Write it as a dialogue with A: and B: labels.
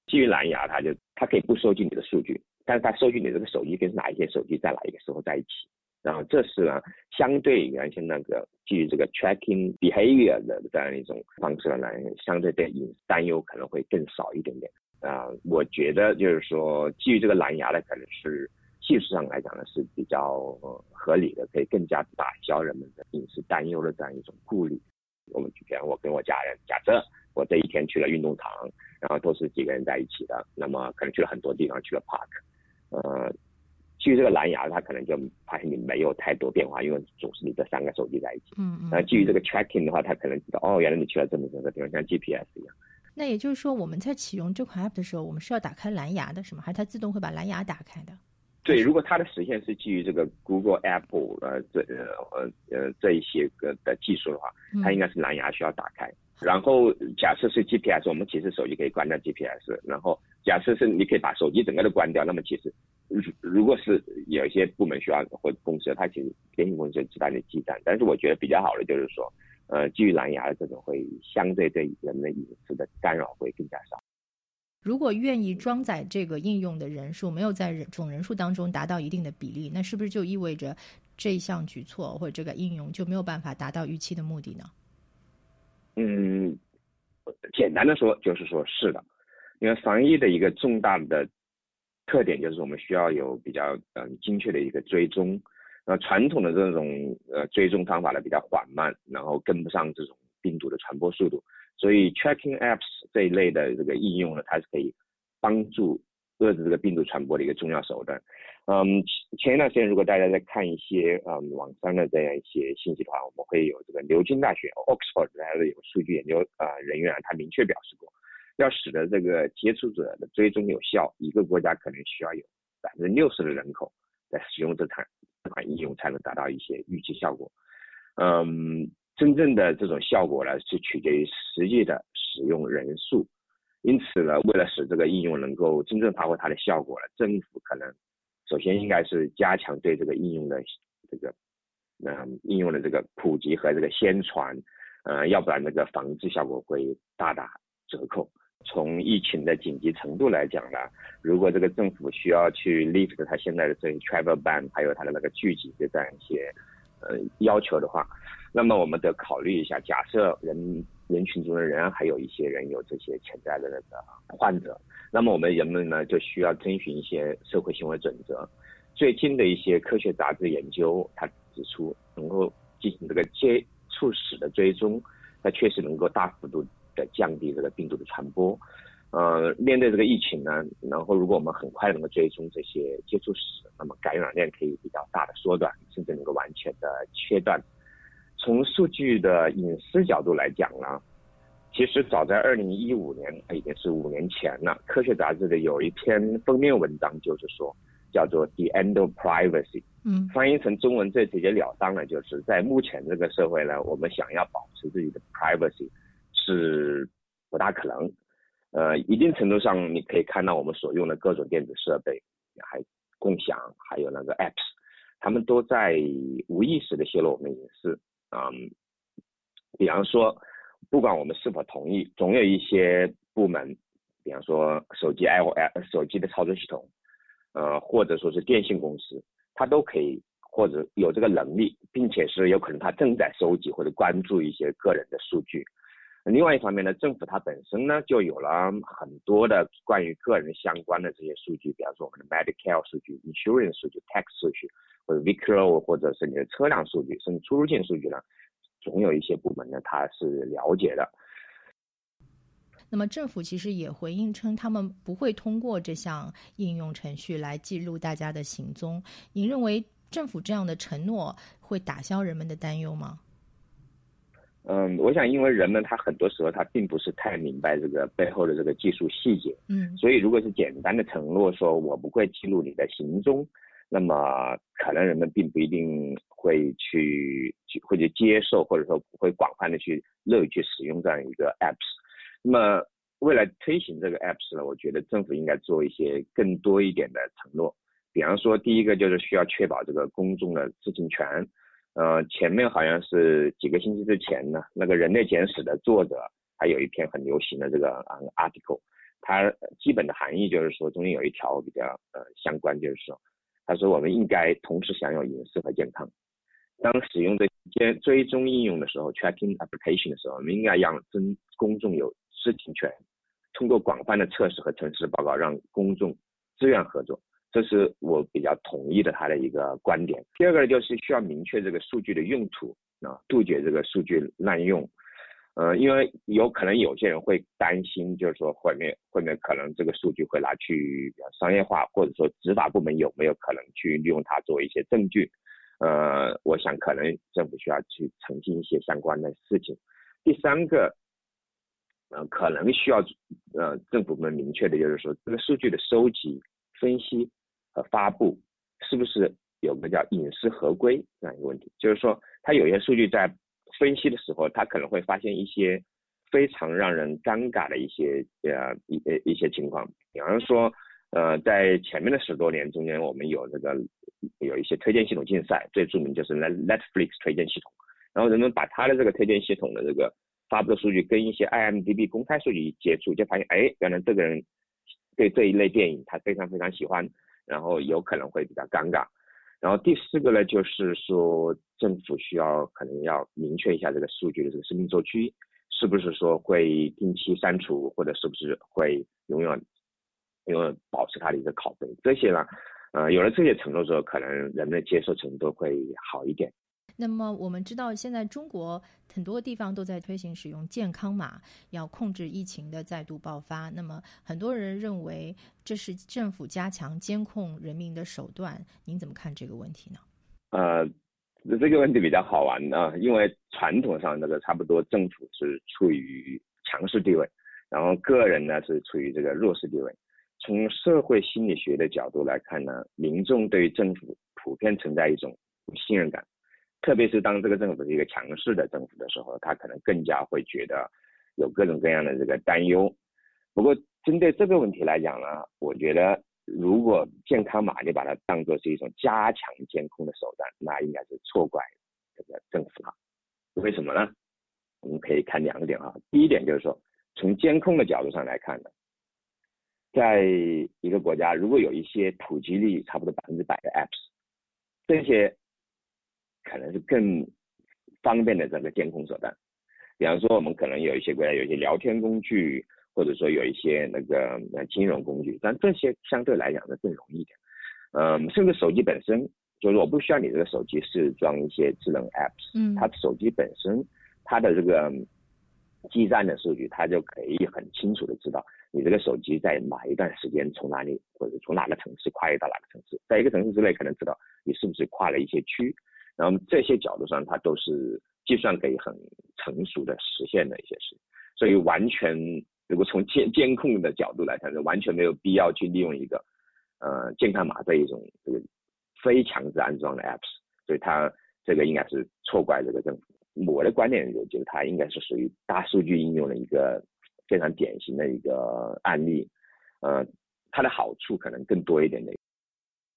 A: 基于蓝牙，它可以不收集你的数据，但是它收集你这个手机跟哪一些手机在哪一个时候在一起。然后这是呢，相对原先那个基于这个 tracking behavior 的这样一种方式来，相对对隐私担忧可能会更少一点点。我觉得就是说，基于这个蓝牙的可能是技术上来讲呢是比较合理的，可以更加打消人们的隐私担忧的这样一种顾虑。我们比方我跟我家人，假设我这一天去了运动场，然后都是几个人在一起的，那么可能去了很多地方，去了 park，基于这个蓝牙，它可能就发现你没有太多变化，因为总是你这3个手机在一起。基于这个 tracking 的话，它可能知道原来你去了这么多个地方，像 GPS 一样。
B: 那也就是说，我们在启用这款 app 的时候，我们是要打开蓝牙的，是吗？还是它自动会把蓝牙打开的？
A: 对，如果它的实现是基于这个 Google、Apple 这一些个的技术的话，它应该是蓝牙需要打开。然后假设是 GPS， 我们其实手机可以关掉 GPS， 然后假设是你可以把手机整个都关掉，那么其实如果是有一些部门需要或公司，它其实电信公司就知道你的基站。但是我觉得比较好的就是说，基于蓝牙的这种会相对对人的隐私的干扰会更加少。
B: 如果愿意装载这个应用的人数没有在总人数当中达到一定的比例，那是不是就意味着这一项举措或者这个应用就没有办法达到预期的目的呢？
A: 简单的说就是说是的，因为防疫的一个重大的特点就是我们需要有比较精确的一个追踪，传统的这种追踪方法呢比较缓慢，然后跟不上这种病毒的传播速度，所以 tracking apps 这一类的这个应用呢，它是可以帮助遏制这个病毒传播的一个重要手段。前一段时间如果大家在看一些网上的这样一些信息的话，我们会有这个牛津大学 Oxford 的有数据研究人员他明确表示过，要使得这个接触者的追踪有效，一个国家可能需要有60%的人口在使用这款应用才能达到一些预期效果。真正的这种效果呢是取决于实际的使用人数，因此呢，为了使这个应用能够真正发挥它的效果呢，政府可能首先应该是加强对这个应用的应用的这个普及和这个宣传，要不然这个防治效果会大打折扣。从疫情的紧急程度来讲呢，如果这个政府需要去 lift 它现在的这些 travel ban， 还有它的那个聚集的这样一些要求的话，那么我们得考虑一下，假设人群中的人还有一些人有这些潜在的那个患者，那么我们人们呢就需要遵循一些社会行为准则。最近的一些科学杂志研究，它指出能够进行这个接触史的追踪，它确实能够大幅度的降低这个病毒的传播。面对这个疫情呢，然后如果我们很快能够追踪这些接触史，那么感染链可以比较大的缩短，甚至能够完全的切断。从数据的隐私角度来讲呢，其实早在2015年，已经是5年前了，科学杂志的有一篇封面文章就是说叫做 The End of Privacy， 翻译成中文最直截了当的就是在目前这个社会呢，我们想要保持自己的 privacy 是不大可能。一定程度上你可以看到我们所用的各种电子设备还共享，还有那个 apps， 他们都在无意识的泄露我们的隐私。比方说不管我们是否同意，总有一些部门，比方说手机 iOS 手机的操作系统，或者说是电信公司，它都可以或者有这个能力，并且是有可能它正在收集或者关注一些个人的数据。另外一方面呢，政府它本身呢就有了很多的关于个人相关的这些数据，比方说我们的 Medicare 数据、Insurance 数据、Tax 数据，或者 Vehicle 或者是你的车辆数据，甚至出入境数据呢，总有一些部门呢它是了解的。
B: 那么政府其实也回应称，他们不会通过这项应用程序来记录大家的行踪。您认为政府这样的承诺会打消人们的担忧吗？
A: 我想因为人们他很多时候他并不是太明白这个背后的这个技术细节，所以如果是简单的承诺说我不会记录你的行踪，那么可能人们并不一定会去接受，或者说不会广泛的乐于去使用这样一个 apps。那么为了推行这个 apps 呢，我觉得政府应该做一些更多一点的承诺。比方说第一个就是需要确保这个公众的知情权。前面好像是几个星期之前呢，那个人类简史的作者还有一篇很流行的这个article， 它基本的含义就是说，中间有一条比较相关，就是说，他说我们应该同时享有隐私和健康。当使用这些追踪应用的时候 ，tracking application 的时候，我们应该让公众有知情权，通过广泛的测试和诚实报告，让公众自愿合作。这是我比较同意的他的一个观点。第二个就是需要明确这个数据的用途杜绝这个数据滥用。因为有可能有些人会担心，就是说后面可能这个数据会拿去商业化，或者说执法部门有没有可能去利用它作为一些证据。我想可能政府需要去澄清一些相关的事情。第三个，可能需要政府部门明确的就是说，这个数据的收集、分析和发布是不是有个叫隐私合规这样一个问题，就是说它有些数据在分析的时候，它可能会发现一些非常让人尴尬的一些情况，比方说在前面的10多年中间，我们有一些推荐系统竞赛，最著名就是 Netflix 推荐系统，然后人们把它的这个推荐系统的这个发布的数据跟一些 IMDB 公开数据一接触，就发现原来这个人对这一类电影他非常非常喜欢，然后有可能会比较尴尬。然后第4个呢，就是说政府可能要明确一下这个数据的这个生命周期，是不是说会定期删除，或者是不是会永远保持它的一个拷贝，这些呢有了这些承诺之后，可能人们的接受程度会好一点。
B: 那么我们知道现在中国很多地方都在推行使用健康码，要控制疫情的再度爆发。那么很多人认为这是政府加强监控人民的手段，您怎么看这个问题呢？
A: 这个问题比较好玩因为传统上差不多政府是处于强势地位，然后个人呢是处于这个弱势地位。从社会心理学的角度来看呢，民众对于政府普遍存在一种不信任感，特别是当这个政府是一个强势的政府的时候，他可能更加会觉得有各种各样的这个担忧。不过针对这个问题来讲呢，我觉得如果健康码你把它当作是一种加强监控的手段，那应该是错怪这个政府了。为什么呢？我们可以看2点第一点就是说，从监控的角度上来看呢，在一个国家如果有一些普及率差不多100%的 apps， 这些可能是更方便的这个监控手段。比方说我们可能有一些国家有一些聊天工具，或者说有一些金融工具，但这些相对来讲呢更容易一点。甚至手机本身，就是我不需要你这个手机是装一些智能 apps，它手机本身它的这个基站的数据，它就可以很清楚的知道你这个手机在哪一段时间从哪里或者从哪个城市跨越到哪个城市，在一个城市之内可能知道你是不是跨了一些区，然后这些角度上它都是计算可以很成熟的实现的一些事。所以完全如果从监控的角度来看，完全没有必要去利用一个健康码这一种这个非强制安装的 apps， 所以它这个应该是错怪这个政府。我的观点就是它应该是属于大数据应用的一个非常典型的一个案例，它的好处可能更多一点的